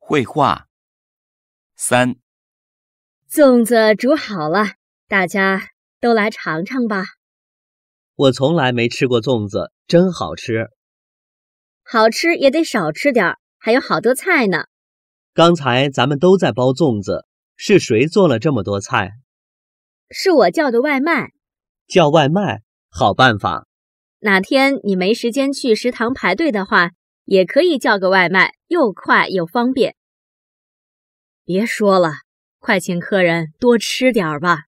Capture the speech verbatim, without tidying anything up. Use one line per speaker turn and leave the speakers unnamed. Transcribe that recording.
绘画。三，
粽子煮好了，大家都来尝尝吧。
我从来没吃过粽子，真好吃。
好吃也得少吃点，还有好多菜呢。
刚才咱们都在包粽子，是谁做了这么多菜？
是我叫的外卖。
叫外卖，好办法。
哪天你没时间去食堂排队的话，也可以叫个外卖，又快又方便。别说了，快请客人多吃点吧。